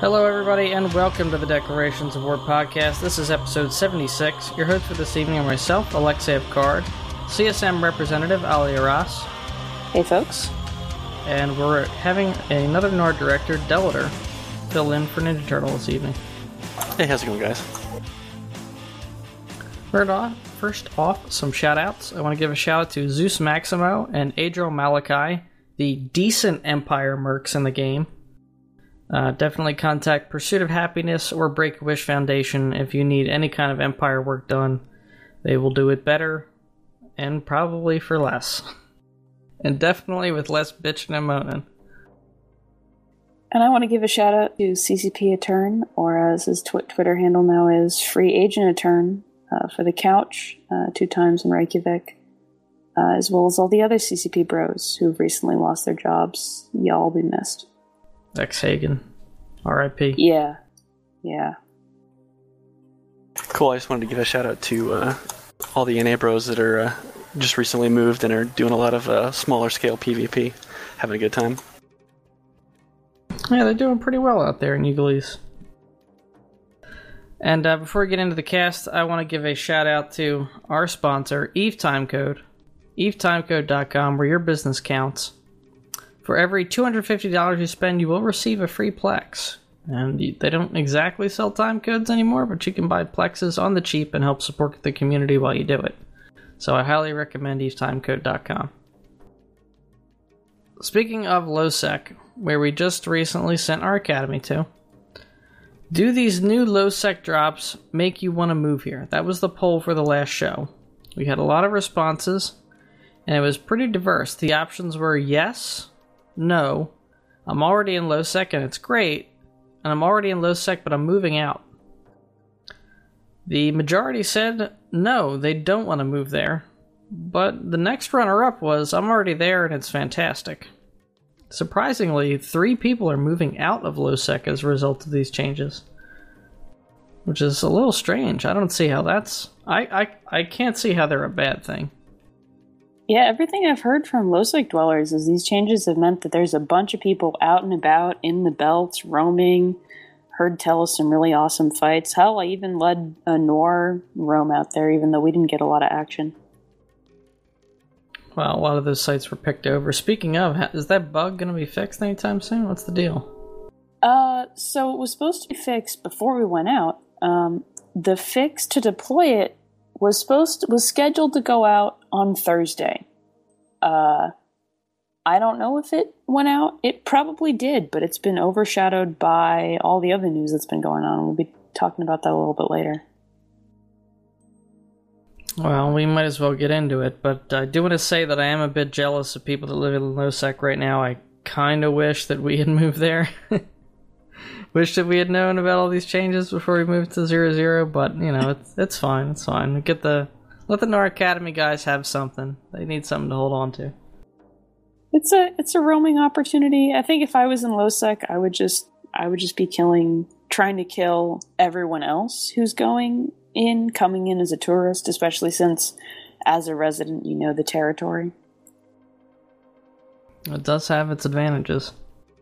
Hello, everybody, and welcome to the Declarations of War podcast. This is episode 76. Your host for this evening are myself, Alexei Picard, CSM representative Ali Arras. Hey, folks. And we're having another Nord director, Delator, fill in for Ninja Turtle this evening. Hey, how's it going, guys? First off, some shout-outs. I want to give a shout-out to Zeus Maximo and Adriel Malachi, the decent Empire mercs in the game. Definitely contact Pursuit of Happiness or Break-A-Wish Foundation if you need any kind of Empire work done. They will do it better, and probably for less. And definitely with less bitching and moaning. And I want to give a shout out to CCP Etern, or as his Twitter handle now is, Free Agent Etern, for the couch, 2 times in Reykjavik, as well as all the other CCP bros who've recently lost their jobs. Y'all be missed. Ex-Hagen. R.I.P. Yeah. Cool, I just wanted to give a shout out to all the NA bros that are just recently moved and are doing a lot of smaller scale PvP. Having a good time. Yeah, they're doing pretty well out there in Ugalis. And before we get into the cast, I want to give a shout out to our sponsor, Eve Timecode. EveTimecode.com, where your business counts. For every $250 you spend, you will receive a free Plex. And they don't exactly sell time codes anymore, but you can buy Plexes on the cheap and help support the community while you do it. So I highly recommend EveTimecode.com. Speaking of LowSec, where we just recently sent our academy to, do these new low-sec drops make you want to move here? That was the poll for the last show. We had a lot of responses, and it was pretty diverse. The options were yes, no, I'm already in low-sec and it's great, and I'm already in low-sec but I'm moving out. The majority said no, they don't want to move there, but the next runner-up was I'm already there and it's fantastic. Surprisingly, 3 people are moving out of low-sec as a result of these changes. Which is a little strange. I don't see how that's... I can't see how they're a bad thing. Yeah, everything I've heard from low-sec dwellers is these changes have meant that there's a bunch of people out and about in the belts, roaming. Heard tell us some really awesome fights. Hell, I even led a Nor roam out there, even though we didn't get a lot of action. Well, a lot of those sites were picked over. Speaking of, is that bug going to be fixed anytime soon? What's the deal? So it was supposed to be fixed before we went out. The fix to deploy it was scheduled to go out on Thursday. I don't know if it went out. It probably did, but it's been overshadowed by all the other news that's been going on. We'll be talking about that a little bit later. Well, we might as well get into it, but I do want to say that I am a bit jealous of people that live in low-sec right now. I kind of wish that we had moved there. Wish that we had known about all these changes before we moved to 0-0, but, you know, it's fine, it's fine. Let the Nor Academy guys have something. They need something to hold on to. It's a roaming opportunity. I think if I was in low-sec, I would just be trying to kill everyone else who's coming in as a tourist, especially since, as a resident, you know the territory. It does have its advantages.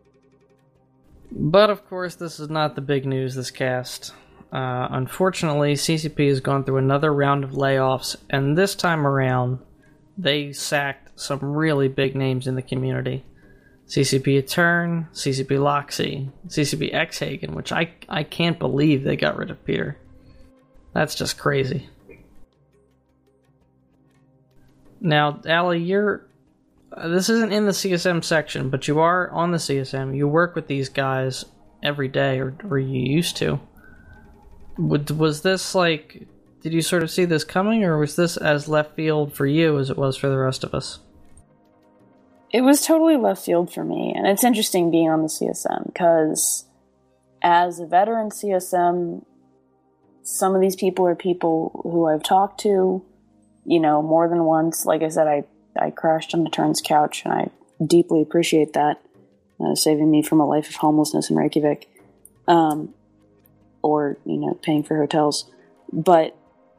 But, of course, this is not the big news this cast. Unfortunately, CCP has gone through another round of layoffs, and this time around, they sacked some really big names in the community. CCP Etern, CCP Loxy, CCP Ex-Hagen, which I can't believe they got rid of Peter. That's just crazy. Now, Ali, this isn't in the CSM section, but you are on the CSM. You work with these guys every day, or you used to. Was this like... Did you sort of see this coming, or was this as left field for you as it was for the rest of us? It was totally left field for me, and it's interesting being on the CSM, because as a veteran CSM, some of these people are people who I've talked to, you know, more than once. Like I said, I crashed on Etern's couch, and I deeply appreciate that, saving me from a life of homelessness in Reykjavik, or, you know, paying for hotels. But,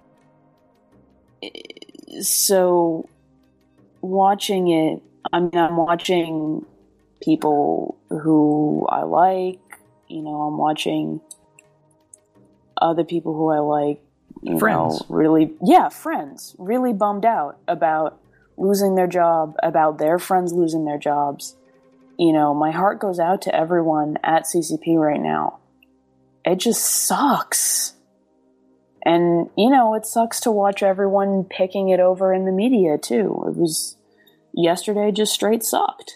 so, watching it, I'm watching people who I like, I'm watching other people who I like, Friends. Friends, really bummed out about losing their job, about their friends losing their jobs. My heart goes out to everyone at CCP right now. It just sucks. And, it sucks to watch everyone picking it over in the media, too. It was, yesterday just straight sucked.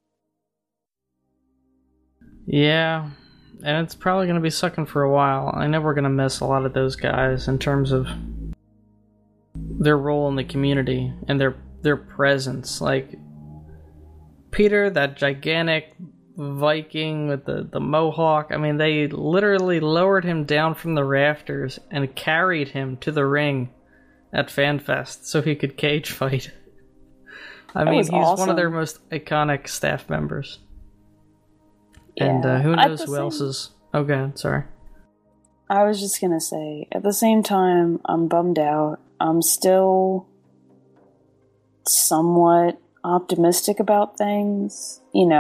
Yeah, and it's probably going to be sucking for a while. I know we're going to miss a lot of those guys in terms of their role in the community and their presence. Like, Peter, that gigantic Viking with the mohawk, I mean, they literally lowered him down from the rafters and carried him to the ring at FanFest so he could cage fight. I mean, he's awesome. One of their most iconic staff members. Yeah, And who knows who else is... Oh, God, sorry. I was just gonna say, at the same time, I'm bummed out. I'm still somewhat optimistic about things.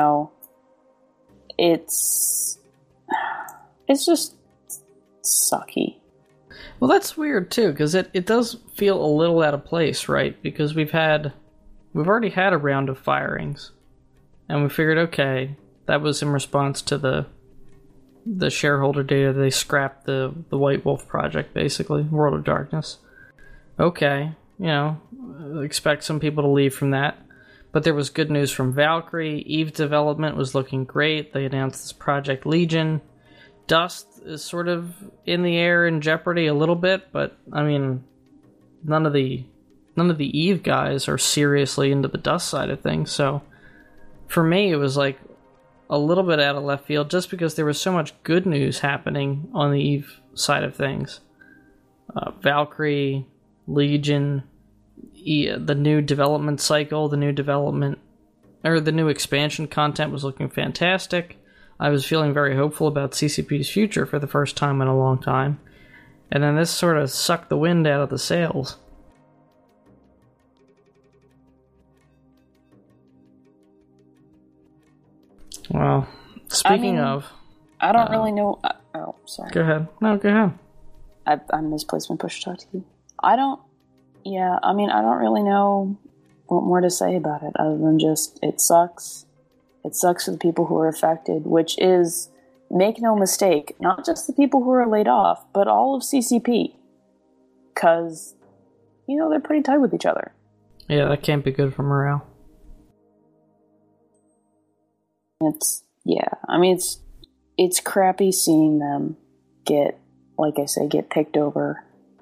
It's just sucky. Well, that's weird, too, because it does feel a little out of place, right? Because we've already had a round of firings, and we figured, okay, that was in response to the shareholder data. They scrapped the White Wolf project, basically, World of Darkness. Okay, expect some people to leave from that. But there was good news from Valkyrie. Eve development was looking great. They announced this Project Legion. Dust is sort of in the air in jeopardy a little bit, but I mean, none of the Eve guys are seriously into the Dust side of things. So for me, it was like a little bit out of left field, just because there was so much good news happening on the Eve side of things. Valkyrie, Legion, the new development cycle, the new expansion content was looking fantastic. I was feeling very hopeful about CCP's future for the first time in a long time. And then this sort of sucked the wind out of the sails. Well, speaking of... I don't really know... oh, sorry. Go ahead. No, go ahead. I misplaced my push to talk to you. I don't really know what more to say about it other than just, it sucks. It sucks for the people who are affected, which is, make no mistake, not just the people who are laid off, but all of CCP. Because, they're pretty tight with each other. Yeah, that can't be good for morale. It's crappy seeing them get picked over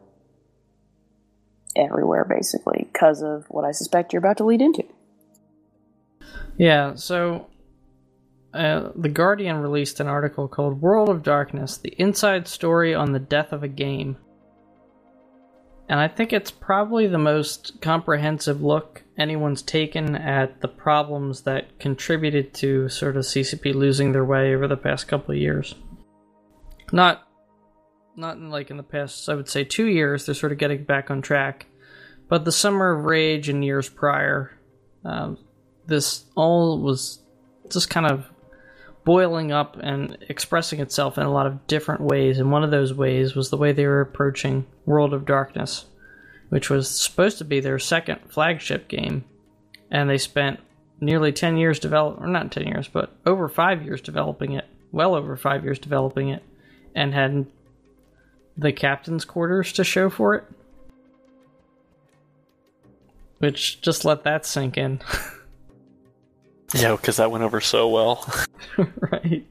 everywhere, basically, because of what I suspect you're about to lead into. Yeah, so The Guardian released an article called World of Darkness, the inside story on the death of a game. And I think it's probably the most comprehensive look anyone's taken at the problems that contributed to sort of CCP losing their way over the past couple of years. Not in the past, I would say 2 years, they're sort of getting back on track. But the Summer of Rage and years prior, this all was just kind of boiling up and expressing itself in a lot of different ways. And one of those ways was the way they were approaching World of Darkness, which was supposed to be their second flagship game. And they spent nearly 10 years developing, or not 10 years, but over 5 years developing it, well over 5 years developing it, and had the captain's quarters to show for it. Which, just let that sink in. Yeah, because that went over so well. Right.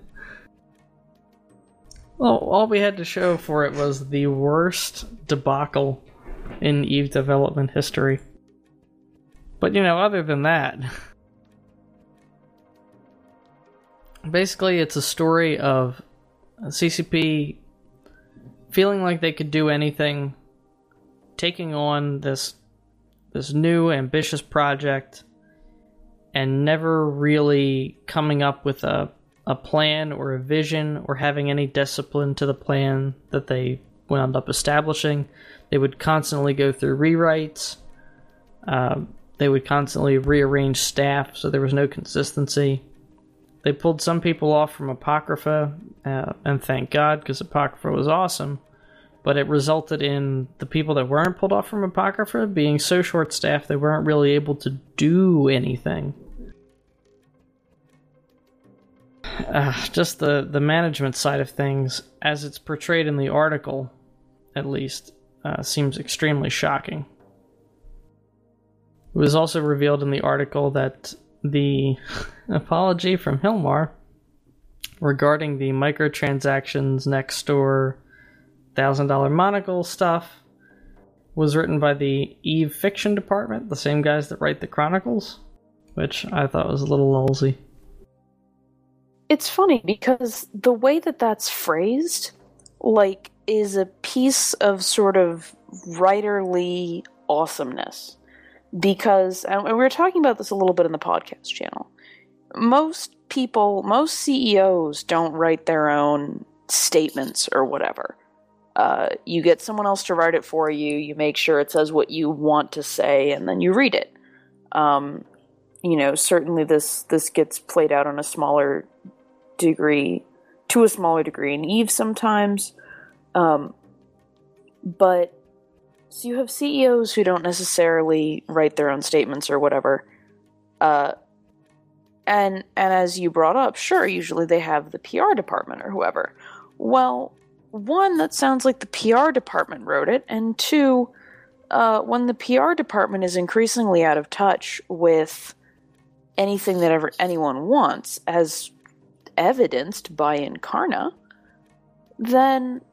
Well, all we had to show for it was the worst debacle in EVE development history. But, other than that, basically it's a story of CCP feeling like they could do anything, taking on this new ambitious project, and never really coming up with a plan or a vision or having any discipline to the plan that they wound up establishing. They would constantly go through rewrites. They would constantly rearrange staff, so there was no consistency. they pulled some people off from Apocrypha, and thank God, because Apocrypha was awesome. But it resulted in the people that weren't pulled off from Apocrypha being so short-staffed they weren't really able to do anything. Just the management side of things, as it's portrayed in the article, at least, seems extremely shocking. It was also revealed in the article that the apology from Hilmar regarding the microtransactions next door $1,000 monocle stuff was written by the Eve Fiction Department, the same guys that write the Chronicles, which I thought was a little lulzy. It's funny because the way that that's phrased, like, is a piece of sort of writerly awesomeness. Because, and we were talking about this a little bit in the podcast channel, most CEOs don't write their own statements or whatever. You get someone else to write it for you, you make sure it says what you want to say, and then you read it. Certainly this gets played out on a smaller degree, in Eve sometimes. But, so you have CEOs who don't necessarily write their own statements or whatever. And as you brought up, sure, usually they have the PR department or whoever. Well, one, that sounds like the PR department wrote it, and two, when the PR department is increasingly out of touch with anything that anyone wants, as evidenced by Incarna, then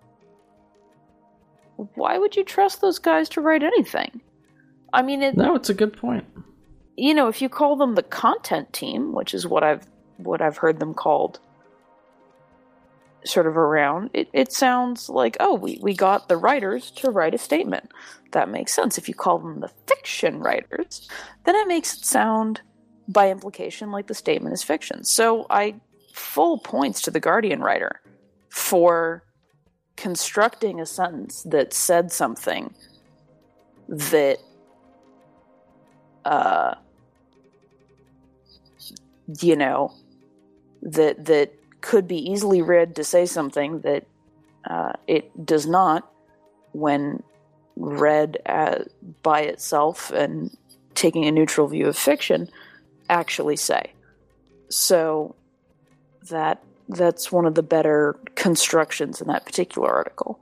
why would you trust those guys to write anything? I mean, no, it's a good point. If you call them the content team, which is what I've heard them called sort of around, it sounds like, oh, we got the writers to write a statement. That makes sense. If you call them the fiction writers, then it makes it sound, by implication, like the statement is fiction. So full points to the Guardian writer for constructing a sentence that said something that that could be easily read to say something that it does not, when read by itself and taking a neutral view of fiction, actually say. So that's one of the better constructions in that particular article.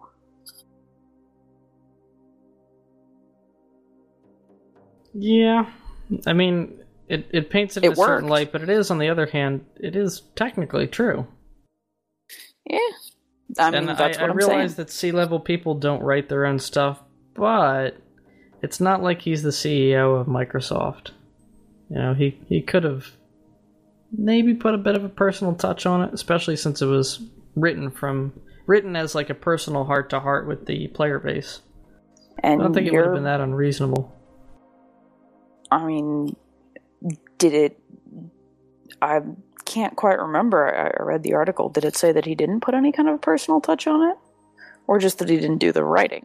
Yeah, I mean, it paints it in a certain light, but it is, on the other hand, it is technically true. Yeah, that's what I'm saying. I realize that C-level people don't write their own stuff, but it's not like he's the CEO of Microsoft. He could have maybe put a bit of a personal touch on it, especially since it was written as like a personal heart-to-heart with the player base. And I don't think it would have been that unreasonable. I mean, did it... I can't quite remember. I read the article. Did it say that he didn't put any kind of a personal touch on it? Or just that he didn't do the writing?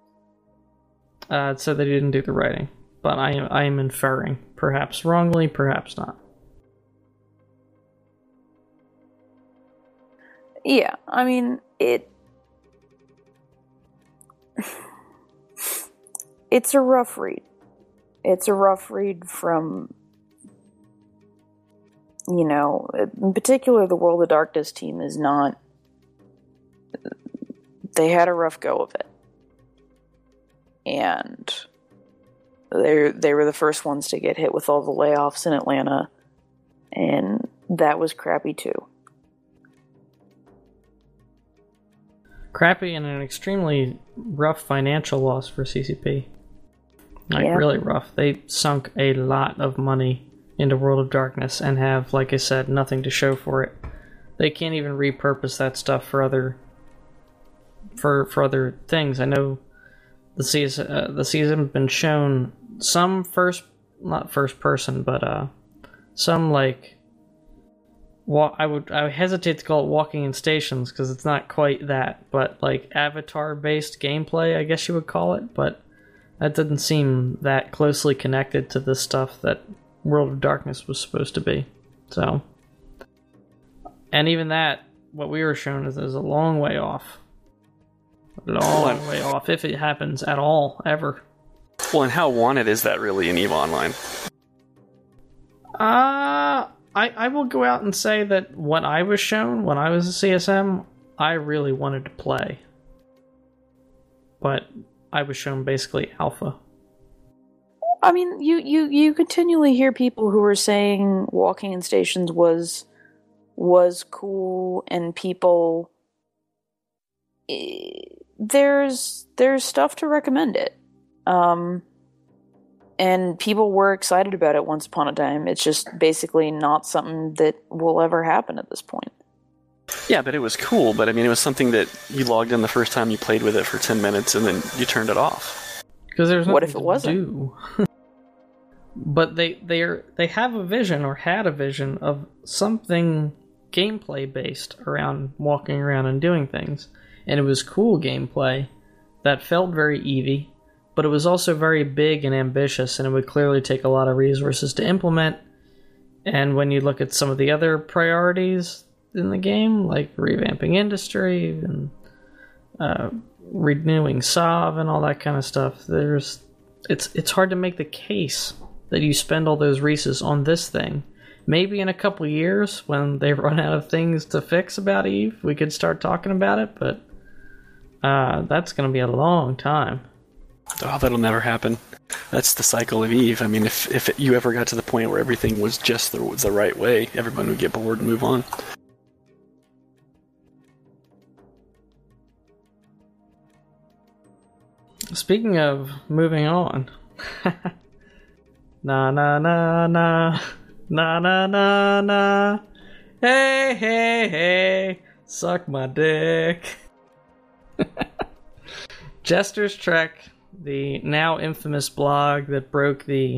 It said that he didn't do the writing. But I am inferring. Perhaps wrongly, perhaps not. Yeah, I mean, it's a rough read. It's a rough read from, in particular, the World of Darkness team is not... They had a rough go of it. And they were the first ones to get hit with all the layoffs in Atlanta, and that was crappy too. Crappy and an extremely rough financial loss for CCP. Really rough. They sunk a lot of money into World of Darkness and have, like I said, nothing to show for it. They can't even repurpose that stuff for other things. I know the season has been shown some not first person, but some like... I hesitate to call it walking in stations because it's not quite that, but like avatar-based gameplay, I guess you would call it, but that didn't seem that closely connected to the stuff that World of Darkness was supposed to be. So, And even that, what we were shown is a long way off. Long way off, if it happens at all, ever. Well, and how wanted is that really in EVE Online? I will go out and say that what I was shown when I was a CSM, I really wanted to play. But I was shown basically alpha. I mean, you continually hear people who are saying walking in stations was cool, and people... There's stuff to recommend it. And people were excited about it once upon a time. It's just basically not something that will ever happen at this point. Yeah, but it was cool. But I mean, it was something that you logged in the first time you played with it for 10 minutes and then you turned it off. Because there's nothing what if it wasn't? Do. But they have a vision, or had a vision, of something gameplay based around walking around and doing things. And it was cool gameplay that felt very Eevee, but it was also very big and ambitious, and it would clearly take a lot of resources to implement. And when you look at some of the other priorities in the game, like revamping industry and renewing SOV and all that kind of stuff, it's hard to make the case that you spend all those resources on this thing. Maybe in a couple years, when they run out of things to fix about EVE, we could start talking about it, but that's going to be a long time. Oh, that'll never happen. That's the cycle of EVE. I mean, if you ever got to the point where everything was just the right way, everyone would get bored and move on. Speaking of moving on, na na na na na na na na, hey hey hey, suck my dick. Jester's Trek, the now infamous blog that broke the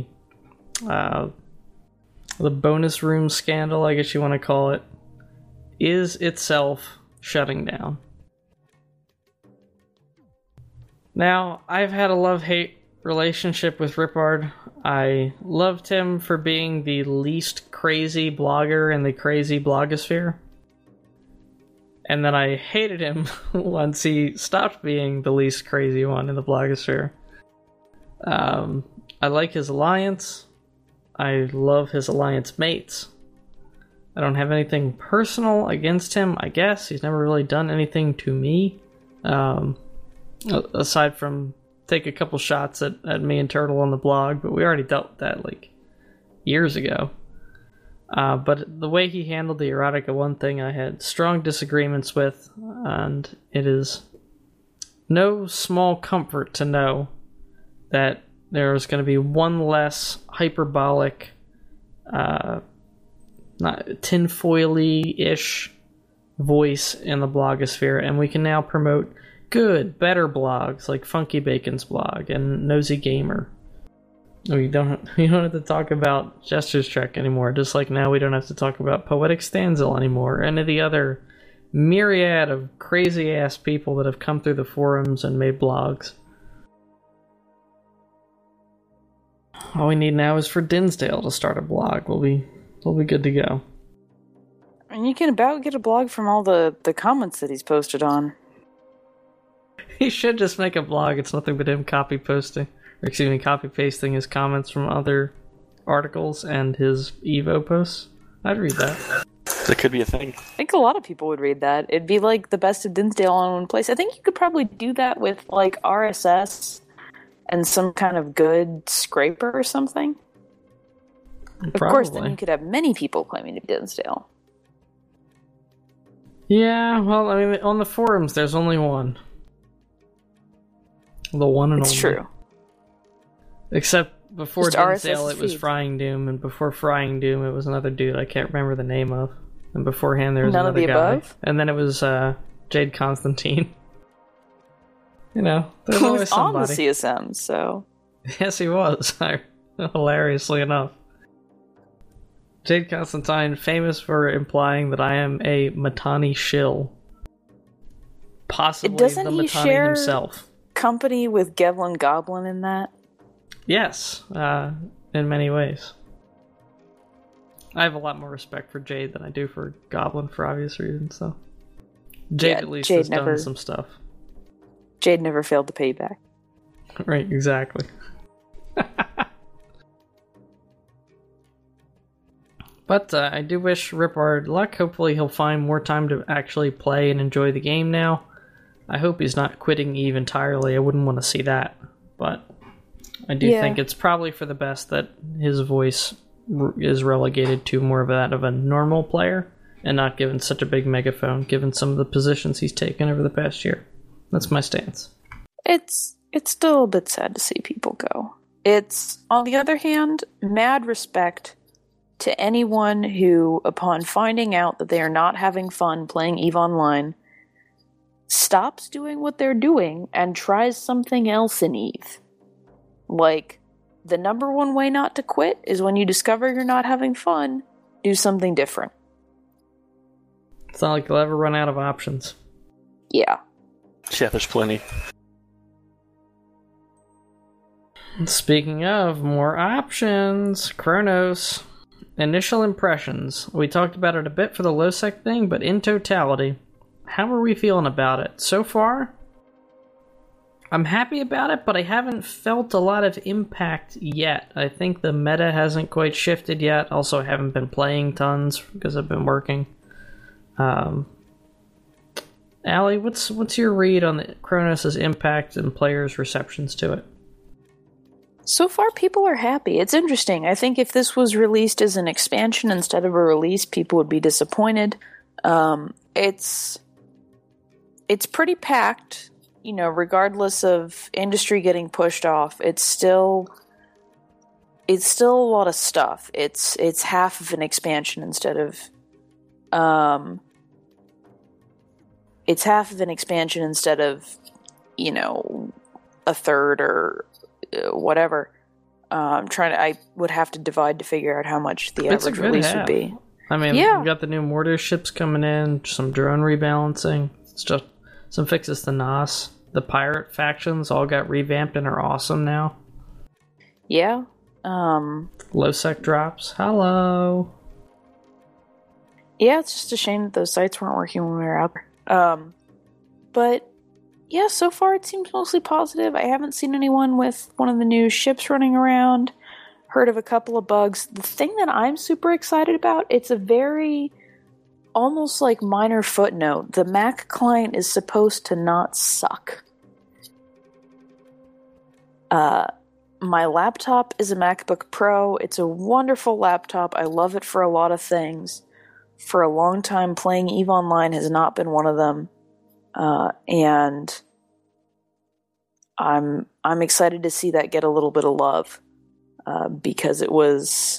bonus room scandal, I guess you want to call it, is itself shutting down. Now, I've had a love-hate relationship with Ripard. I loved him for being the least crazy blogger in the crazy blogosphere. And then I hated him once he stopped being the least crazy one in the blogosphere. I like his alliance. I love his alliance mates. I don't have anything personal against him, I guess. He's never really done anything to me. Aside from take a couple shots at me and Turtle on the blog, but we already dealt with that like years ago. But the way he handled the erotica one thing I had strong disagreements with, and it is no small comfort to know that there is going to be one less hyperbolic, not tinfoily-ish voice in the blogosphere, and we can now promote good, better blogs like Funky Bacon's blog and Nosy Gamer. We don't have to talk about Jester's Trek anymore, just like now we don't have to talk about Poetic Stanzel anymore, and the other myriad of crazy-ass people that have come through the forums and made blogs. All we need now is for Dinsdale to start a blog. We'll be good to go. And you can about get a blog from all the comments that he's posted on. He should just make a blog. It's nothing but him copy pasting his comments from other articles and his Evo posts. I'd read that. That could be a thing. I think a lot of people would read that. It'd be like the best of Dinsdale all in one place. I think you could probably do that with like RSS and some kind of good scraper or something. Probably. Of course, then you could have many people claiming to be Dinsdale. Yeah, well, I mean, on the forums, there's only one. The one and only. It's true. Except before Dinsdale, it was Frying Doom, and before Frying Doom, it was another dude I can't remember the name of. And beforehand, there was another guy. Above? And then it was Jade Constantine. You know, there's he always was somebody. On the CSM, so... Yes, he was. Hilariously enough. Jade Constantine, famous for implying that I am a Mittani shill. Possibly the Mittani himself. Company with Gevlin Goblin in that? Yes, in many ways. I have a lot more respect for Jade than I do for Goblin for obvious reasons, so. Jade at least has done some stuff. Jade never failed to pay you back. Right, exactly. But I do wish Ripard luck. Hopefully he'll find more time to actually play and enjoy the game now. I hope he's not quitting EVE entirely. I wouldn't want to see that. But I do think it's probably for the best that his voice is relegated to more of that of a normal player and not given such a big megaphone, given some of the positions he's taken over the past year. That's my stance. It's still a bit sad to see people go. It's, on the other hand, mad respect to anyone who, upon finding out that they are not having fun playing EVE Online, stops doing what they're doing and tries something else in EVE. Like, the number one way not to quit is when you discover you're not having fun, do something different. It's not like you'll ever run out of options. Yeah. Yeah, there's plenty. Speaking of more options, Chronos. Initial impressions. We talked about it a bit for the low-sec thing, but in totality, how are we feeling about it? So far, I'm happy about it, but I haven't felt a lot of impact yet. I think the meta hasn't quite shifted yet. Also, I haven't been playing tons because I've been working. Allie, what's your read on the Chronos' impact and players' receptions to it? So far, people are happy. It's interesting. I think if this was released as an expansion instead of a release, people would be disappointed. It's pretty packed, you know, regardless of industry getting pushed off. It's still a lot of stuff. It's half of an expansion instead of it's half of an expansion instead of, you know, a third or whatever. I would have to divide to figure out how much the average release would be. I mean, we got the new mortar ships coming in, some drone rebalancing, stuff, some fixes to NOS. The pirate factions all got revamped and are awesome now. Yeah. Low sec drops. Hello. Yeah, it's just a shame that those sites weren't working when we were out there. But yeah, so far it seems mostly positive. I haven't seen anyone with one of the new ships running around. Heard of a couple of bugs. The thing that I'm super excited about, it's a very almost like minor footnote. The Mac client is supposed to not suck. My laptop is a MacBook Pro. It's a wonderful laptop. I love it for a lot of things. For a long time, playing EVE Online has not been one of them. And I'm excited to see that get a little bit of love, because it was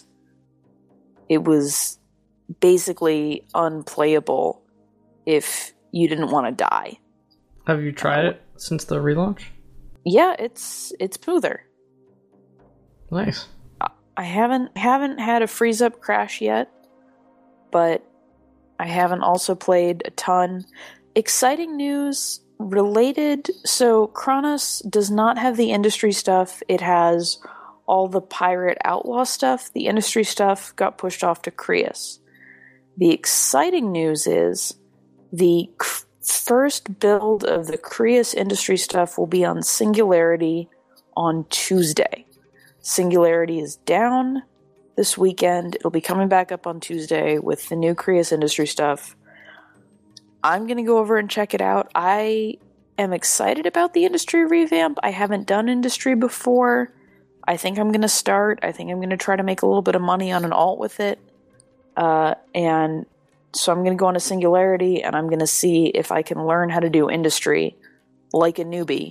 basically unplayable if you didn't want to die. Have you tried it since the relaunch? Yeah, it's smoother. Nice. I haven't had a freeze up crash yet, but I haven't also played a ton. Exciting news related. So Chronos does not have the industry stuff. It has all the pirate outlaw stuff. The industry stuff got pushed off to Creus. The exciting news is the first build of the Creus industry stuff will be on Singularity on Tuesday. Singularity is down this weekend. It'll be coming back up on Tuesday with the new Creus industry stuff. I'm going to go over and check it out. I am excited about the industry revamp. I haven't done industry before. I think I'm going to start. I think I'm going to try to make a little bit of money on an alt with it. And so I'm going to go on to Singularity, and I'm going to see if I can learn how to do industry like a newbie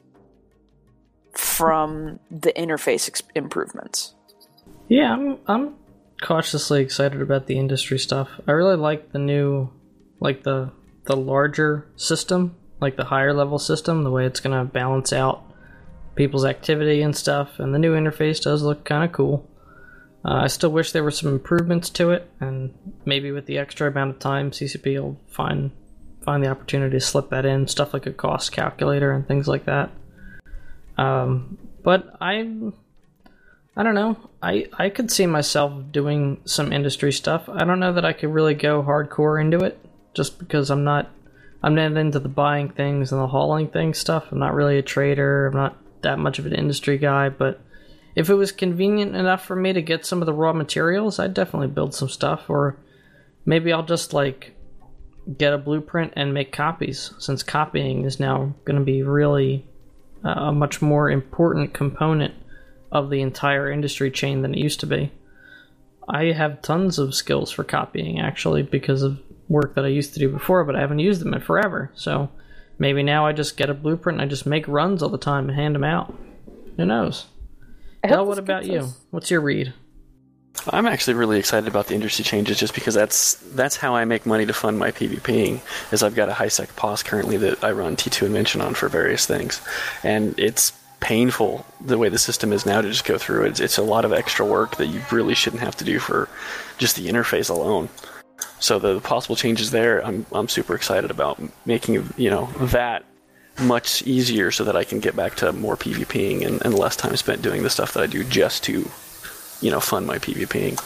from the interface improvements. Yeah, I'm cautiously excited about the industry stuff. I really like the new, like the larger system, like the higher level system, the way it's going to balance out people's activity and stuff, and the new interface does look kind of cool. I still wish there were some improvements to it, and maybe with the extra amount of time, CCP will find the opportunity to slip that in, stuff like a cost calculator and things like that. But I'm I don't know. I could see myself doing some industry stuff. I don't know that I could really go hardcore into it, just because I'm not into the buying things and the hauling things stuff. I'm not really a trader. I'm not that much of an industry guy, but if it was convenient enough for me to get some of the raw materials, I'd definitely build some stuff. Or maybe I'll just like get a blueprint and make copies, since copying is now going to be really a much more important component of the entire industry chain than it used to be. I have tons of skills for copying, actually, because of work that I used to do before, but I haven't used them in forever. So maybe now I just get a blueprint and I just make runs all the time and hand them out. Who knows? Del, what about you? What's your read? I'm actually really excited about the industry changes, just because that's how I make money to fund my PvPing, is I've got a high-sec POS currently that I run T2 Invention on for various things. And it's painful the way the system is now to just go through it. It's a lot of extra work that you really shouldn't have to do for just the interface alone. So the possible changes there, I'm super excited about making, that much easier so that I can get back to more PvPing and less time spent doing the stuff that I do just to, fund my PvPing.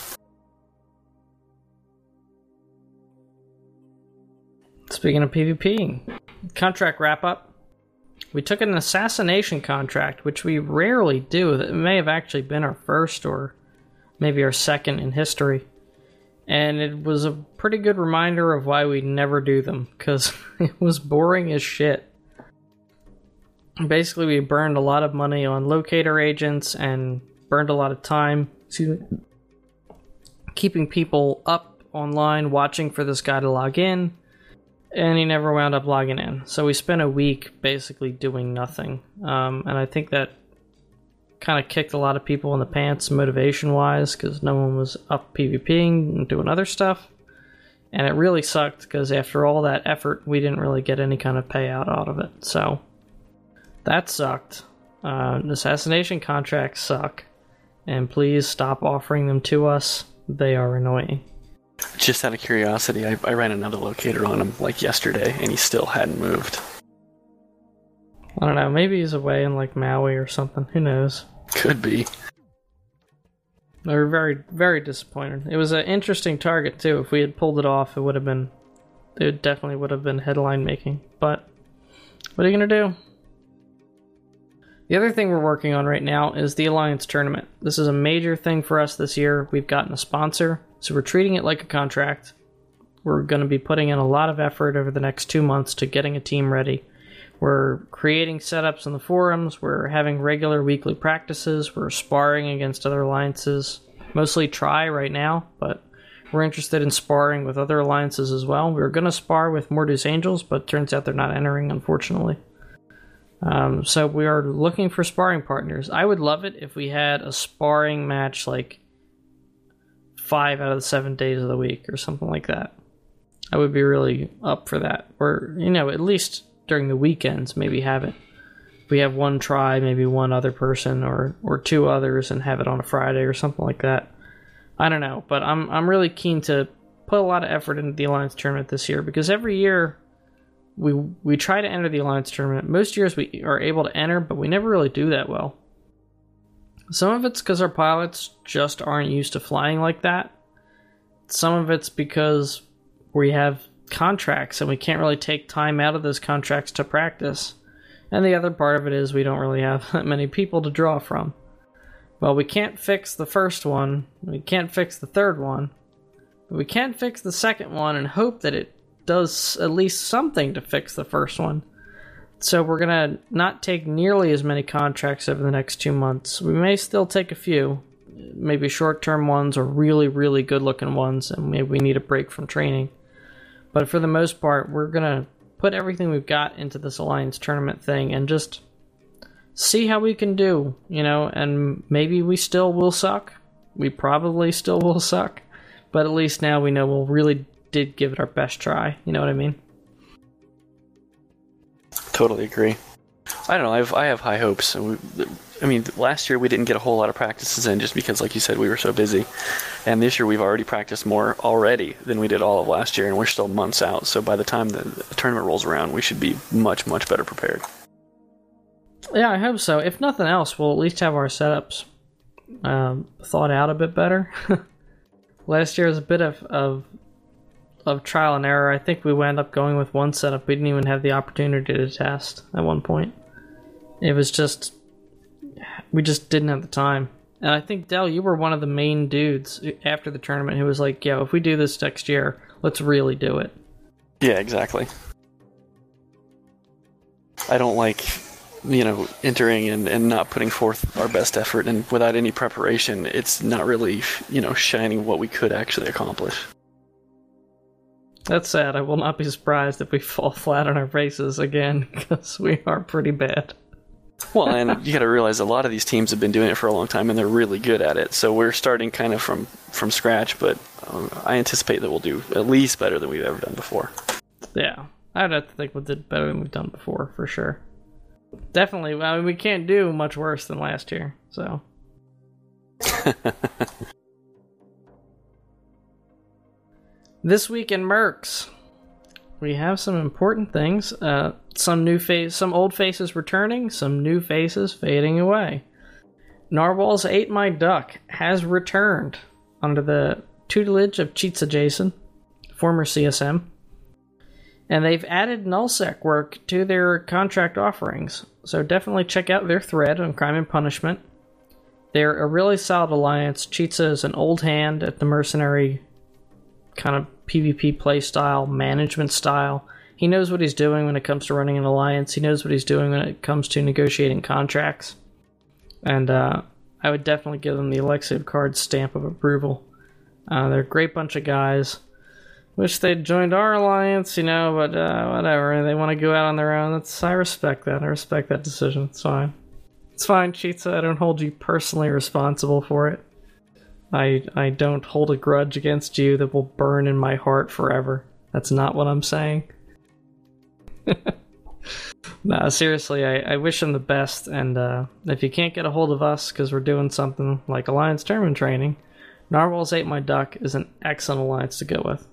Speaking of PvPing, contract wrap-up. We took an assassination contract, which we rarely do. It may have actually been our first or maybe our second in history. And it was a pretty good reminder of why we never do them, because it was boring as shit. Basically, we burned a lot of money on locator agents and burned a lot of time keeping people up online watching for this guy to log in, and he never wound up logging in. So we spent a week basically doing nothing. And I think that kind of kicked a lot of people in the pants motivation-wise, because no one was up PvPing and doing other stuff. And it really sucked, because after all that effort, we didn't really get any kind of payout out of it. So that sucked. Assassination contracts suck. And please stop offering them to us. They are annoying. Just out of curiosity, I ran another locator on him yesterday, and he still hadn't moved. I don't know, maybe he's away in Maui or something. Who knows? Could be. They were very, very disappointed. It was an interesting target too. If we had pulled it off, it definitely would have been headline making. But what are you gonna do? The other thing we're working on right now is the Alliance Tournament. This is a major thing for us this year. We've gotten a sponsor, so we're treating it like a contract. We're going to be putting in a lot of effort over the next 2 months to getting a team ready. We're creating setups in the forums. We're having regular weekly practices. We're sparring against other alliances. Mostly try right now, but we're interested in sparring with other alliances as well. We were going to spar with Mordu's Angels, but turns out they're not entering, unfortunately. So we are looking for sparring partners. I would love it if we had a sparring match 5 out of the 7 days of the week or something like that. I would be really up for that. Or, at least during the weekends, maybe have it. We have one try, maybe one other person, or 2 others, and have it on a Friday or something like that. I don't know, but I'm really keen to put a lot of effort into the Alliance Tournament this year, because every year we try to enter the Alliance Tournament. Most years we are able to enter, but we never really do that well. Some of it's because our pilots just aren't used to flying like that. Some of it's because we have contracts and we can't really take time out of those contracts to practice. And the other part of it is we don't really have that many people to draw from. Well, we can't fix the first one, we can't fix the third one, but we can fix the second one and hope that it does at least something to fix the first one. So we're going to not take nearly as many contracts over the next 2 months. We may still take a few, maybe short-term ones or really, really good-looking ones, and maybe we need a break from training. But for the most part, we're going to put everything we've got into this Alliance Tournament thing and just see how we can do, and maybe we still will suck. We probably still will suck. But at least now we know we'll really did give it our best try. You know what I mean? Totally agree. I don't know. I have high hopes. Last year we didn't get a whole lot of practices in just because, like you said, we were so busy. And this year we've already practiced more already than we did all of last year, and we're still months out. So by the time the tournament rolls around, we should be much, much better prepared. Yeah, I hope so. If nothing else, we'll at least have our setups. thought out a bit better. Last year was a bit of trial and error. I think we wound up going with one setup we didn't even have the opportunity to test at one point. It was just, we just didn't have the time. And I think, Del, you were one of the main dudes after the tournament who was like, yo, if we do this next year, let's really do it. Yeah, exactly. I don't like, entering and not putting forth our best effort, and without any preparation, it's not really, shining what we could actually accomplish. That's sad. I will not be surprised if we fall flat on our faces again, because we are pretty bad. Well, and you got to realize a lot of these teams have been doing it for a long time, and they're really good at it. So we're starting kind of from scratch, but I anticipate that we'll do at least better than we've ever done before. Yeah, I'd have to think we'll do better than we've done before, for sure. Definitely. I mean, we can't do much worse than last year, so. This week in Mercs, we have some important things. Some old faces returning, some new faces fading away. Narwhal's Ate My Duck has returned under the tutelage of Cheetza Jason, former CSM. And they've added nullsec work to their contract offerings, so definitely check out their thread on Crime and Punishment. They're a really solid alliance. Cheetza is an old hand at the mercenary kind of PvP play style, management style. He knows what he's doing when it comes to running an alliance. He knows what he's doing when it comes to negotiating contracts. And I would definitely give them the Alexiv Card stamp of approval. They're a great bunch of guys. Wish they'd joined our alliance, but whatever. They want to go out on their own. I respect that. I respect that decision. It's fine. It's fine, Cheetza. I don't hold you personally responsible for it. I don't hold a grudge against you that will burn in my heart forever. That's not what I'm saying. Nah, seriously, I wish them the best, and if you can't get a hold of us because we're doing something like Alliance Tournament training, Narwhal's Ate My Duck is an excellent alliance to go with.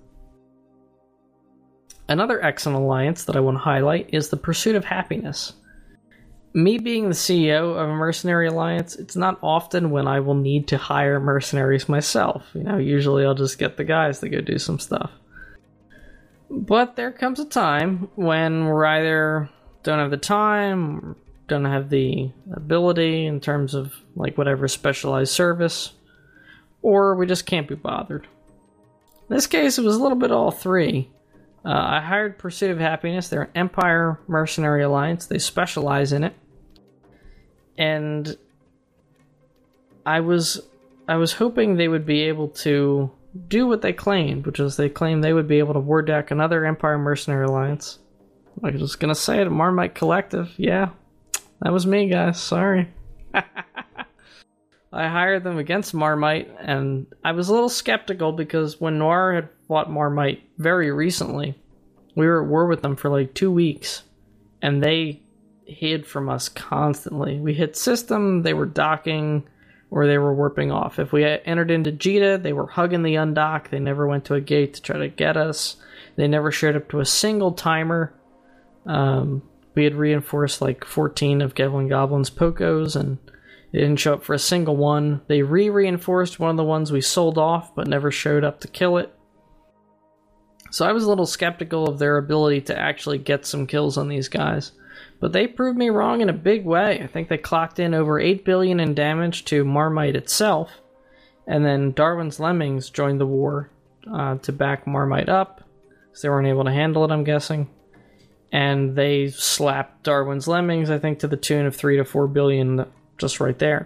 Another excellent alliance that I want to highlight is the Pursuit of Happiness. Me being the CEO of a mercenary alliance, it's not often when I will need to hire mercenaries myself. Usually I'll just get the guys to go do some stuff. But there comes a time when we're either don't have the time, don't have the ability in terms of whatever specialized service, or we just can't be bothered. In this case, it was a little bit all three. I hired Pursuit of Happiness. They're an Empire mercenary alliance. They specialize in it. And I was hoping they would be able to do what they claimed, which is they claimed they would be able to war deck another Empire mercenary alliance. I was going to say it, Marmite Collective. Yeah, that was me, guys. Sorry. I hired them against Marmite, and I was a little skeptical because when Noir had fought Marmite very recently, we were at war with them for 2 weeks, and they hid from us constantly. We hit system, they were docking, or they were warping off. If we entered into Jita, they were hugging the undock. They never went to a gate to try to get us. They never showed up to a single timer. We had reinforced 14 of Gevlin Goblin's Pocos, and they didn't show up for a single one. They reinforced one of the ones we sold off, but never showed up to kill it. So I was a little skeptical of their ability to actually get some kills on these guys. But they proved me wrong in a big way. I think they clocked in over 8 billion in damage to Marmite itself. And then Darwin's Lemmings joined the war to back Marmite up, because they weren't able to handle it, I'm guessing. And they slapped Darwin's Lemmings, I think, to the tune of 3 to 4 billion just right there.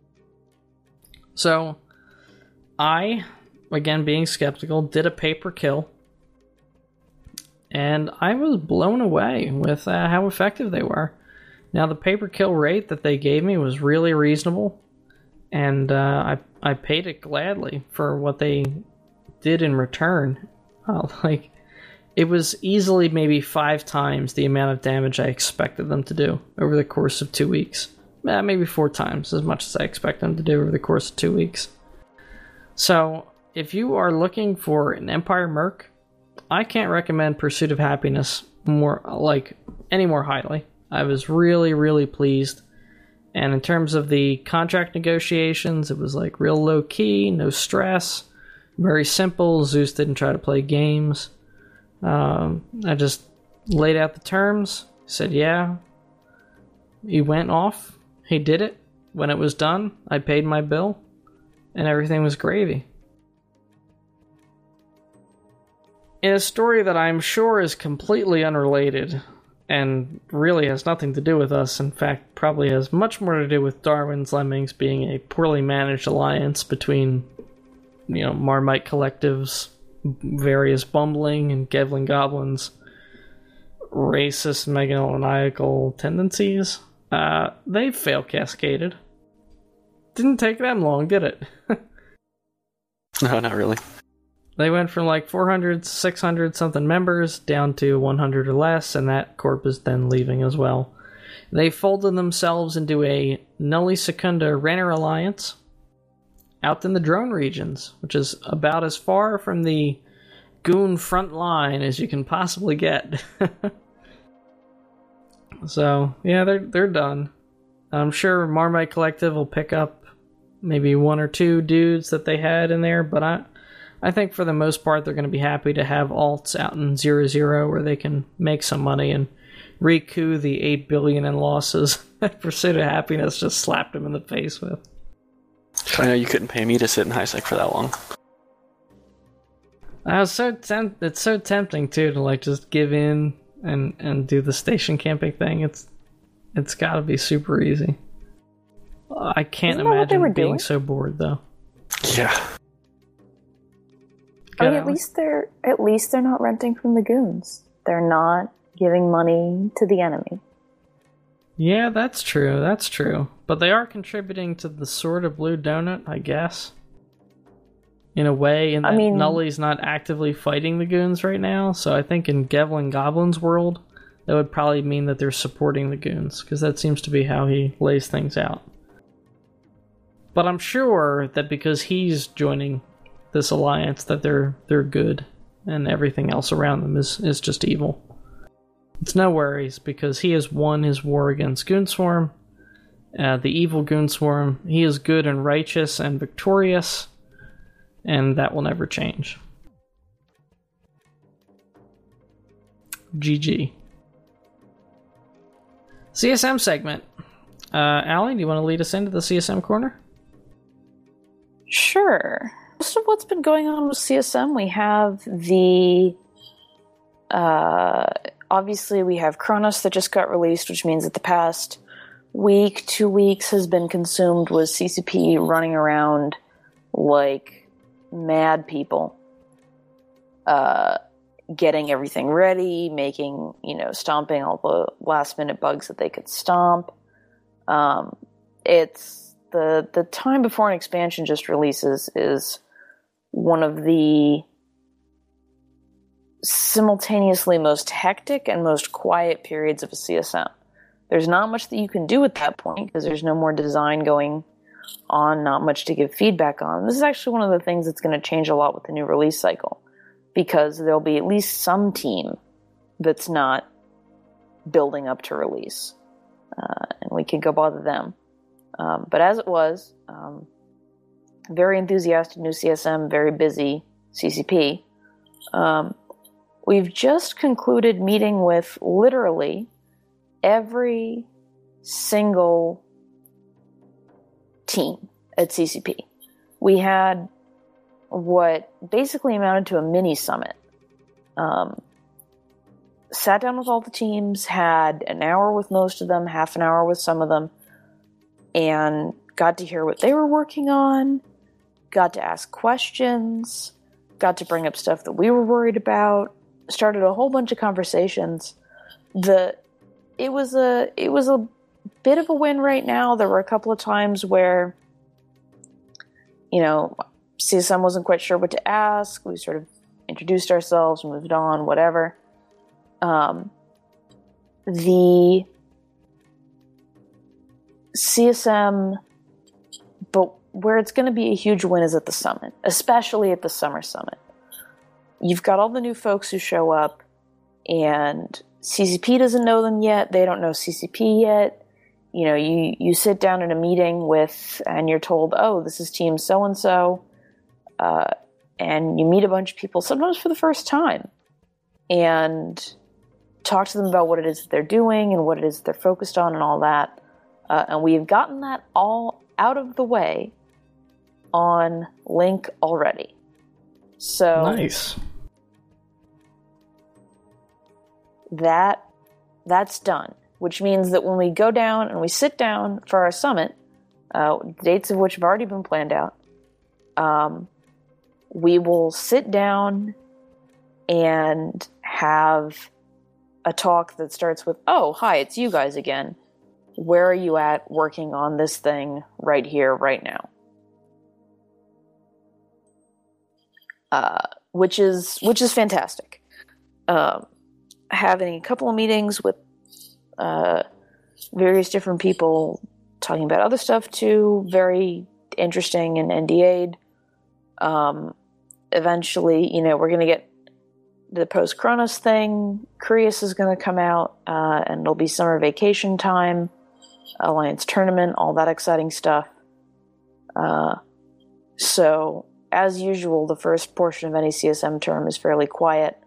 So, I, again being skeptical, did a paper kill. And I was blown away with how effective they were. Now, the pay per kill rate that they gave me was really reasonable, and I paid it gladly for what they did in return. It was easily maybe 5 times the amount of damage I expected them to do over the course of 2 weeks. Maybe 4 times as much as I expect them to do over the course of 2 weeks. So, if you are looking for an Empire Merc, I can't recommend Pursuit of Happiness any more highly. I was really, really pleased, And in terms of the contract negotiations, it was like real low key, no stress, very simple. Zeus didn't try to play games. I just laid out the terms, said yeah. He went off, he did it. When it was done, I paid my bill, and everything was gravy. In a story that I'm sure is completely unrelated and really has nothing to do with us, in fact, probably has much more to do with Darwin's Lemmings being a poorly managed alliance between, Marmite Collective's various bumbling and Gevlin Goblin's racist megalomaniacal tendencies. They fail cascaded. Didn't take them long, did it? No, not really. They went from like 400, 600 something members down to 100 or less, and that corp is then leaving as well. They folded themselves into a Nulli Secunda Renner alliance out in the drone regions, which is about as far from the goon front line as you can possibly get. So, yeah, they're done. I'm sure Marmite Collective will pick up maybe one or two dudes that they had in there, but I think for the most part they're going to be happy to have alts out in 0-0 where they can make some money and recoup the $8 billion in losses that Pursuit of Happiness just slapped them in the face with. I know you couldn't pay me to sit in HiSec for that long. It's so tempting too to like just give in and do the station camping thing. It's got to be super easy. I can't imagine being so bored though. Yeah. I mean, at least they're not renting from the goons. They're not giving money to the enemy. Yeah, that's true. But they are contributing to the sort of blue donut, I guess. In a way, and Nulli's not actively fighting the goons right now, so I think in Gevlin Goblin's world, that would probably mean that they're supporting the goons, because that seems to be how he lays things out. But I'm sure that because he's joining this alliance, that they're good, and everything else around them is just evil. It's no worries, because he has won his war against Goonswarm, the evil Goonswarm. He is good and righteous and victorious, and that will never change. GG. CSM segment. Allie, do you want to lead us into the CSM corner? Sure. Most of what's been going on with CSM, we have the... obviously, we have Kronos that just got released, which means that the past week, 2 weeks has been consumed with CCP running around like mad people, getting everything ready, making, stomping all the last minute bugs that they could stomp. It's the time before an expansion just releases is one of the simultaneously most hectic and most quiet periods of a CSM. There's not much that you can do at that point because there's no more design going on, not much to give feedback on. This is actually one of the things that's going to change a lot with the new release cycle, because there'll be at least some team that's not building up to release, and we could go bother them. But as it was, very enthusiastic new CSM, very busy CCP. We've just concluded meeting with literally every single team at CCP. We had what basically amounted to a mini summit. Sat down with all the teams, had an hour with most of them, half an hour with some of them, and got to hear what they were working on, got to ask questions, got to bring up stuff that we were worried about, started a whole bunch of conversations. It was a bit of a win right now. There were a couple of times where, CSM wasn't quite sure what to ask. We sort of introduced ourselves, moved on, whatever. The CSM, but where it's going to be a huge win is at the summit, especially at the summer summit. You've got all the new folks who show up, and CCP doesn't know them yet. They don't know CCP yet. you sit down in a meeting with, and you're told, oh, this is team so-and-so, and you meet a bunch of people, sometimes for the first time, and talk to them about what it is that they're doing and what it is that they're focused on and all that. And we've gotten that all out of the way on Link already. So nice. That's done, which means that when we go down and we sit down for our summit, dates of which have already been planned out, we will sit down and have a talk that starts with, oh, hi, it's you guys again. Where are you at working on this thing right here, right now? Which is fantastic. Having a couple of meetings with various different people talking about other stuff too, very interesting and NDA'd. Eventually, we're going to get the post-Chronos thing. Curious is going to come out, and it'll be summer vacation time, Alliance tournament, all that exciting stuff. So, as usual, the first portion of any CSM term is fairly quiet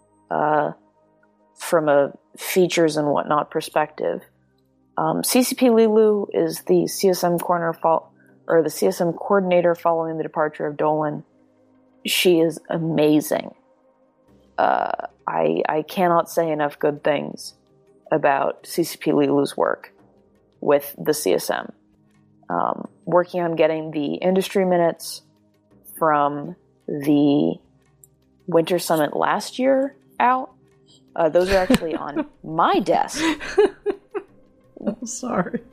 from a features and whatnot perspective. CCP Lilu is the CSM the CSM coordinator following the departure of Dolan. She is amazing. I cannot say enough good things about CCP Lilu's work with the CSM. Working on getting the industry minutes from the Winter Summit last year out. Those are actually on my desk. I'm sorry.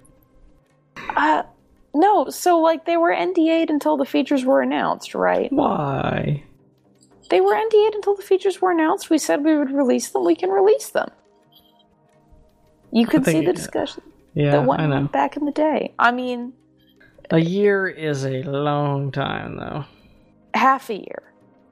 No, so they were NDA'd until the features were announced, right? Why? They were NDA'd until the features were announced. We said we would release them. We can release them. You could see the discussion that went on back in the day. I mean... A year is a long time, though. Half a year.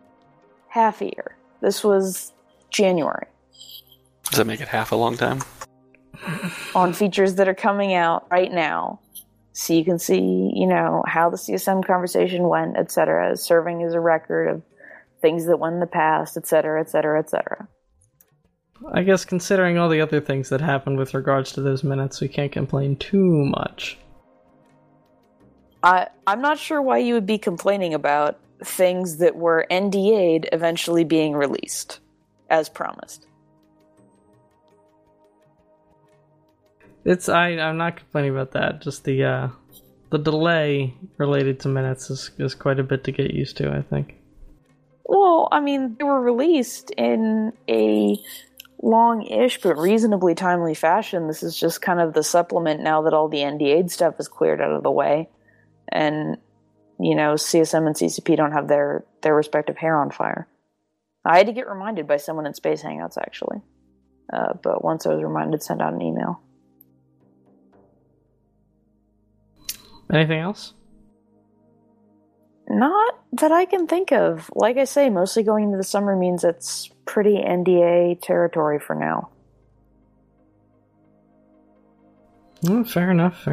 This was January. Does that make it half a long time? On features that are coming out right now. So you can see, how the CSM conversation went, etc., serving as a record of things that went in the past, etc., etc., etc. I guess considering all the other things that happened with regards to those minutes, we can't complain too much. I'm not sure why you would be complaining about things that were NDA'd eventually being released, as promised. I'm not complaining about that. Just the delay related to minutes is quite a bit to get used to, I think. Well, I mean, they were released in a long-ish but reasonably timely fashion. This is just kind of the supplement now that all the NDA'd stuff is cleared out of the way. And, CSM and CCP don't have their respective hair on fire. I had to get reminded by someone in Space Hangouts, actually. But once I was reminded, send out an email. Anything else? Not that I can think of. Like I say, mostly going into the summer means it's pretty NDA territory for now. Fair enough.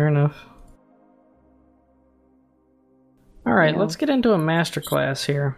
Alright, let's get into a masterclass here.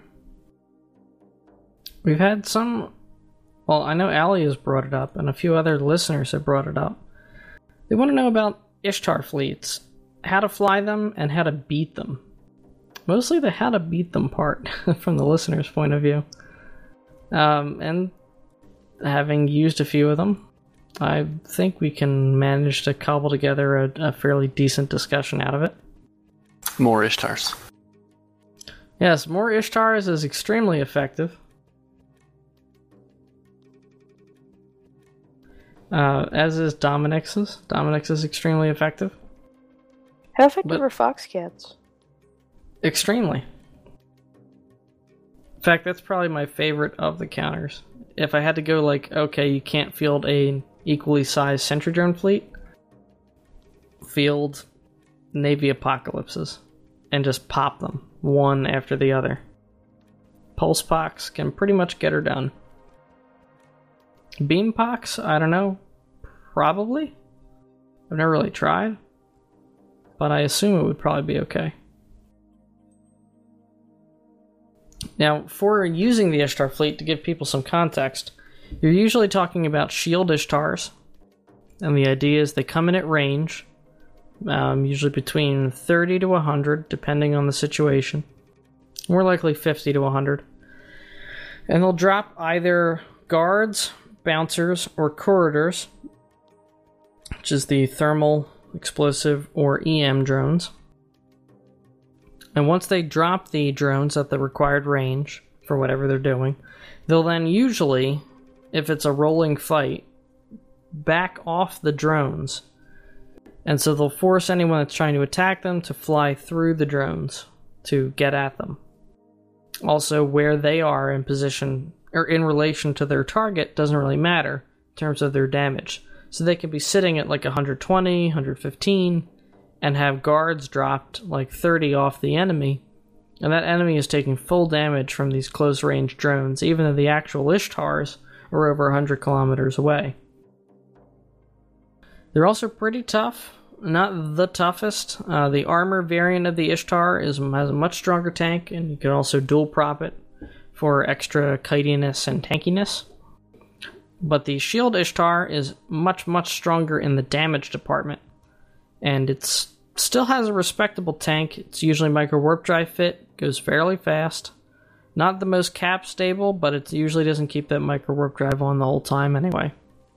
We've had some... Well, I know Allie has brought it up, and a few other listeners have brought it up. They want to know about Ishtar fleets, how to fly them, and how to beat them. Mostly the how to beat them part, from the listener's point of view. And having used a few of them, I think we can manage to cobble together a fairly decent discussion out of it. More Ishtars. Yes, more Ishtars is extremely effective. As is Dominix's. Dominix is extremely effective. How effective are Foxcats? Extremely. In fact, that's probably my favorite of the counters. If I had to go okay, you can't field a equally sized Sentry Drone fleet, field Navy Apocalypses and just pop them one after the other. Pulsepox can pretty much get her done. Beampox, I don't know. Probably. I've never really tried. but I assume it would probably be okay. Now, for using the Ishtar fleet, to give people some context, you're usually talking about shield Ishtars, and the idea is they come in at range, usually between 30 to 100, depending on the situation. More likely 50 to 100. And they'll drop either guards, bouncers, or corridors, which is the thermal, explosive, or EM drones. And once they drop the drones at the required range for whatever they're doing, they'll then usually, if it's a rolling fight, back off the drones. And so they'll force anyone that's trying to attack them to fly through the drones to get at them. Also, where they are in position or in relation to their target doesn't really matter in terms of their damage. So they can be sitting at like 120, 115, and have guards dropped like 30 off the enemy, and that enemy is taking full damage from these close-range drones, even though the actual Ishtars are over 100 kilometers away. They're also pretty tough. Not the toughest. The armor variant of the Ishtar has a much stronger tank, and you can also dual prop it for extra kitiness and tankiness. But the shield Ishtar is much, much stronger in the damage department, and it still has a respectable tank. It's usually micro warp drive fit, goes fairly fast. Not the most cap stable, but it usually doesn't keep that micro warp drive on the whole time anyway.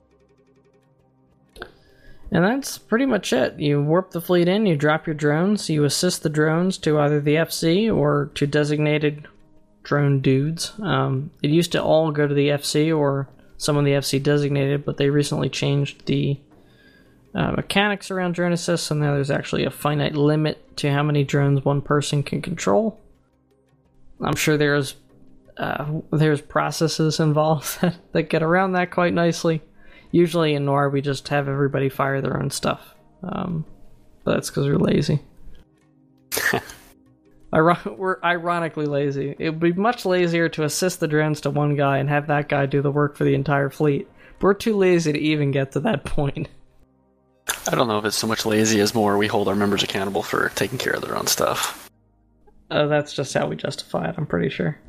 And that's pretty much it. You warp the fleet in, you drop your drones, you assist the drones to either the FC or to designated drone dudes. It used to all go to the FC or someone the FC designated, but they recently changed the mechanics around drone assist, so now there's actually a finite limit to how many drones one person can control. I'm sure there's processes involved that get around that quite nicely. Usually in Noir, we just have everybody fire their own stuff. But that's because we're lazy. We're ironically lazy. It would be much lazier to assist the drones to one guy and have that guy do the work for the entire fleet. But we're too lazy to even get to that point. I don't know if it's so much lazy as more we hold our members accountable for taking care of their own stuff. That's just how we justify it, I'm pretty sure.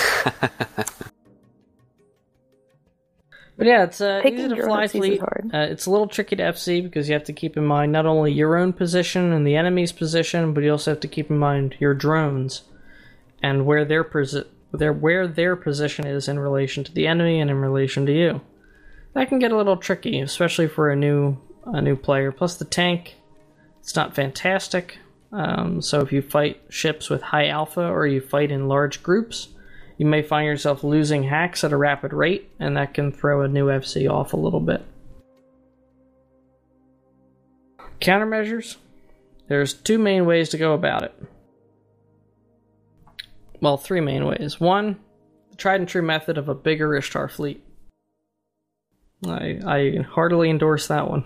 But yeah, it's easy to fly fleet. It's a little tricky to FC because you have to keep in mind not only your own position and the enemy's position, but you also have to keep in mind your drones and where their position is in relation to the enemy and in relation to you. That can get a little tricky, especially for a new player. Plus the tank, it's not fantastic. So if you fight ships with high alpha or you fight in large groups, you may find yourself losing hacks at a rapid rate, and that can throw a new FC off a little bit. Countermeasures? There's two main ways to go about it. Well, three main ways. One, the tried and true method of a bigger Ishtar fleet. I heartily endorse that one.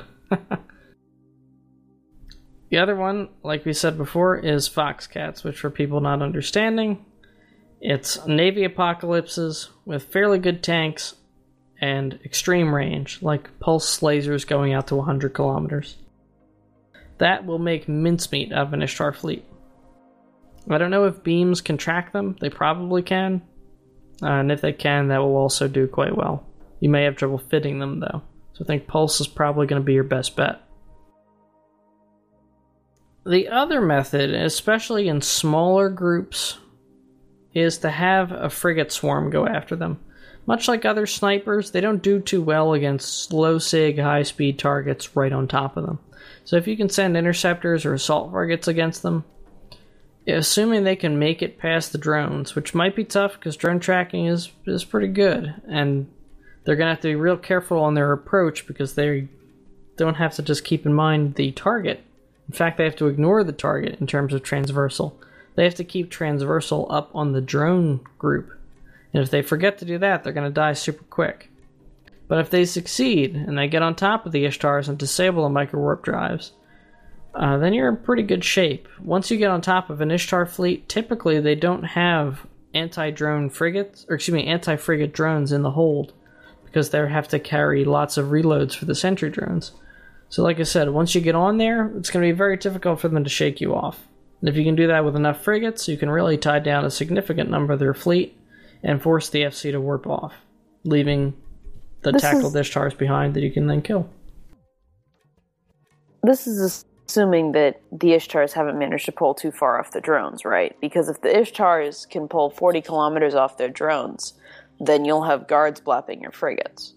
The other one, like we said before, is Foxcats, which for people not understanding, it's Navy apocalypses with fairly good tanks and extreme range, like pulse lasers going out to 100 kilometers. That will make mincemeat of an Ishtar fleet. I don't know if beams can track them. They probably can. And if they can, that will also do quite well. You may have trouble fitting them, though. So I think pulse is probably going to be your best bet. The other method, especially in smaller groups, is to have a frigate swarm go after them. Much like other snipers, they don't do too well against low sig, high speed targets right on top of them. So if you can send interceptors or assault frigates against them, assuming they can make it past the drones, which might be tough because drone tracking is pretty good, and they're going to have to be real careful on their approach because they don't have to just keep in mind the target. In fact, they have to ignore the target in terms of transversal. They have to keep transversal up on the drone group. And if they forget to do that, they're going to die super quick. But if they succeed, and they get on top of the Ishtars and disable the micro-warp drives, then you're in pretty good shape. Once you get on top of an Ishtar fleet, typically they don't have anti-drone frigates, or anti-frigate drones in the hold, because they have to carry lots of reloads for the sentry drones. So like I said, once you get on there, it's going to be very difficult for them to shake you off. And if you can do that with enough frigates, you can really tie down a significant number of their fleet and force the FC to warp off, leaving the tactical Ishtars behind that you can then kill. This is assuming that the Ishtars haven't managed to pull too far off the drones, right? Because if the Ishtars can pull 40 kilometers off their drones, then you'll have guards blapping your frigates.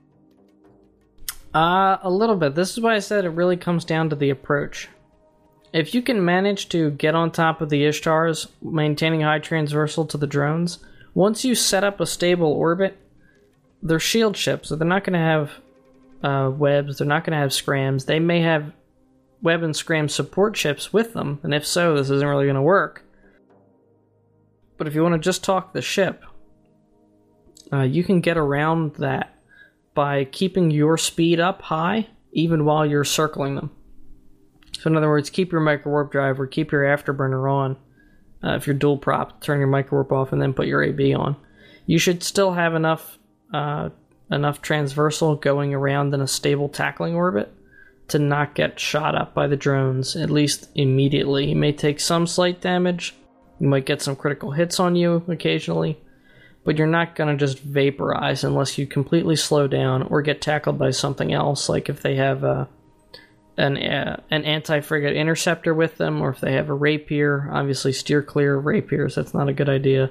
A little bit. This is why I said it really comes down to the approach. If you can manage to get on top of the Ishtars, maintaining high transversal to the drones, once you set up a stable orbit, they're shield ships, so they're not going to have webs, they're not going to have scrams. They may have web and scram support ships with them, and if so, this isn't really going to work. But if you want to just talk the ship, you can get around that by keeping your speed up high, even while you're circling them. So in other words, keep your micro-warp drive or keep your afterburner on. If you're dual prop, turn your micro-warp off and then put your AB on. You should still have enough transversal going around in a stable tackling orbit to not get shot up by the drones, at least immediately. You may take some slight damage, you might get some critical hits on you occasionally, but you're not going to just vaporize unless you completely slow down or get tackled by something else, like if they have an anti-frigate interceptor with them, or if they have a rapier. Obviously steer clear of rapiers, that's not a good idea.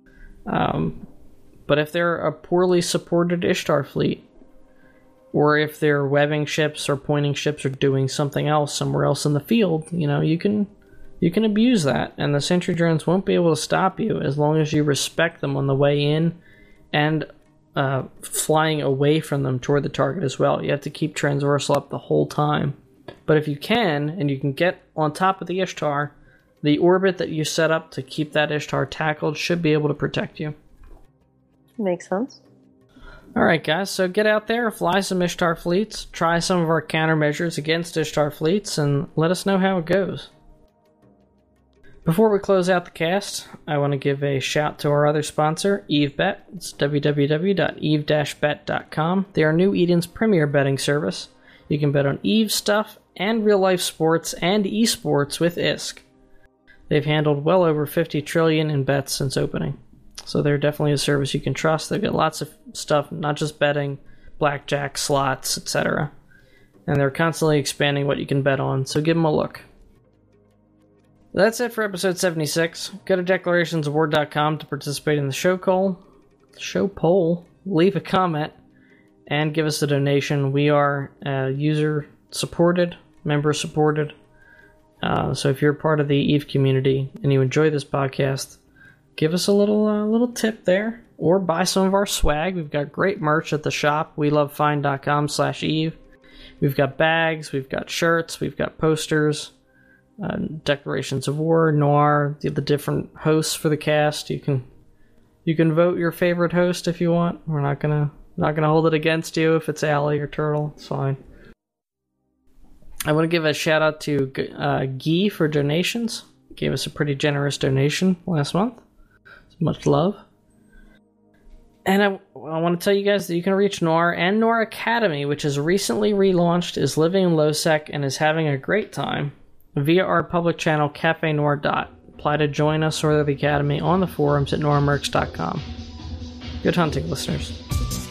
But if they're a poorly supported Ishtar fleet, or if their webbing ships or pointing ships are doing something else somewhere else in the field, you can abuse that, and the sentry drones won't be able to stop you as long as you respect them on the way in and flying away from them toward the target as well. You have to keep transversal up the whole time. But if you can, and you can get on top of the Ishtar, the orbit that you set up to keep that Ishtar tackled should be able to protect you. Makes sense. Alright guys, so get out there, fly some Ishtar fleets, try some of our countermeasures against Ishtar fleets, and let us know how it goes. Before we close out the cast, I want to give a shout to our other sponsor, EveBet. It's www.eve-bet.com. They are New Eden's premier betting service. You can bet on Eve stuff and real-life sports and esports with ISK. They've handled well over $50 trillion in bets since opening. So they're definitely a service you can trust. They've got lots of stuff, not just betting, blackjack, slots, etc. And they're constantly expanding what you can bet on, so give them a look. That's it for episode 76. Go to declarationsaward.com to participate in the show poll, leave a comment, and give us a donation. We are user-supported, member-supported. So if you're part of the EVE community and you enjoy this podcast, give us a little tip there, or buy some of our swag. We've got great merch at the shop, welovefine.com/Eve. We've got bags, we've got shirts, we've got posters, Declarations of War, Noir, the different hosts for the cast. You can vote your favorite host if you want. We're not gonna hold it against you if it's Allie or Turtle. It's fine. I want to give a shout out to Guy for donations. Gave us a pretty generous donation last month. Much love. And I want to tell you guys that you can reach Noir and Noir Academy, which is recently relaunched, is living in LowSec, and is having a great time via our public channel, Cafe Noir. Apply to join us or the Academy on the forums at noirmerch.com. Good hunting, listeners.